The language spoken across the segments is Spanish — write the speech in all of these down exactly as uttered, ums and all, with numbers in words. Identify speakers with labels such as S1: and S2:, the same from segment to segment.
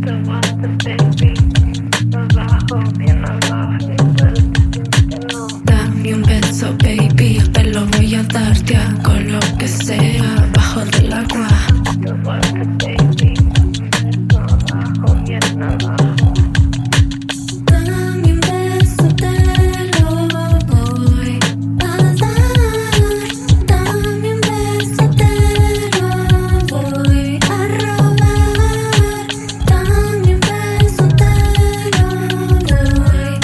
S1: Dame un beso, baby, te lo voy a dar, te hago lo que sea, bajo del agua. Dame un beso, te lo voy a dar. Dame un beso, te lo voy a robar. Dame un beso, te lo voy a dar.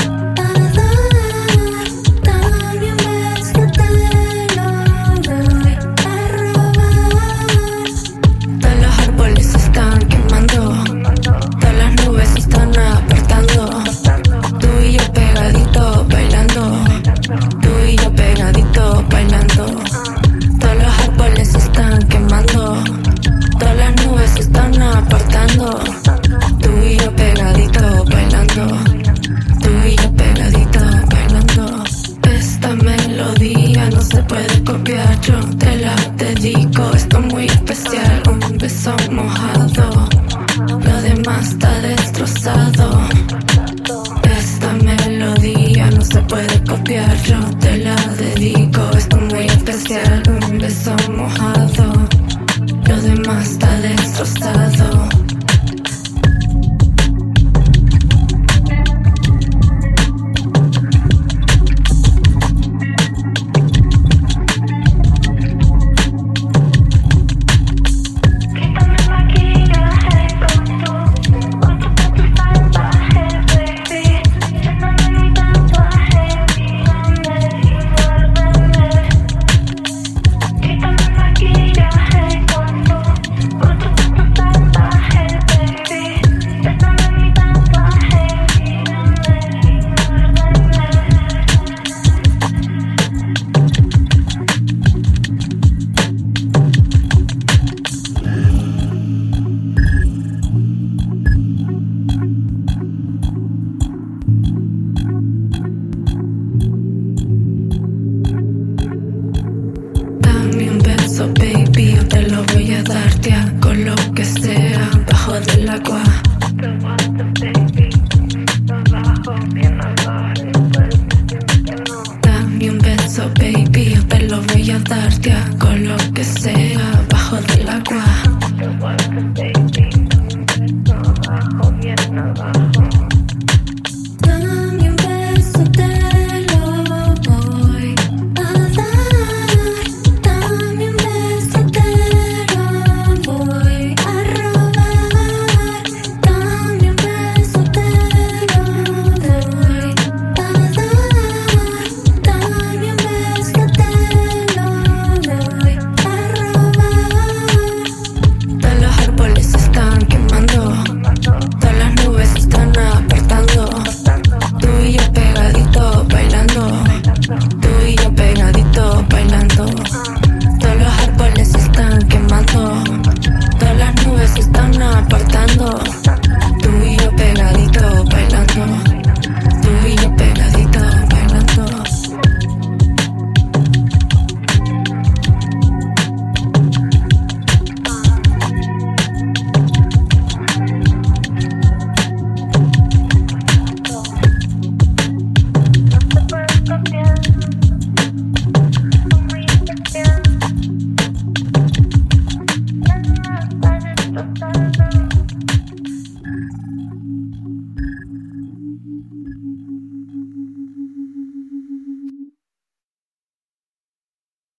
S1: Dame un beso, te lo voy a robar. Todos los árboles están quemando, todas las nubes se están apartando. Tú y yo pegadito bailando, tú y yo pegadito bailando. Todos los árboles se están quemando, todas las nubes se están apartando.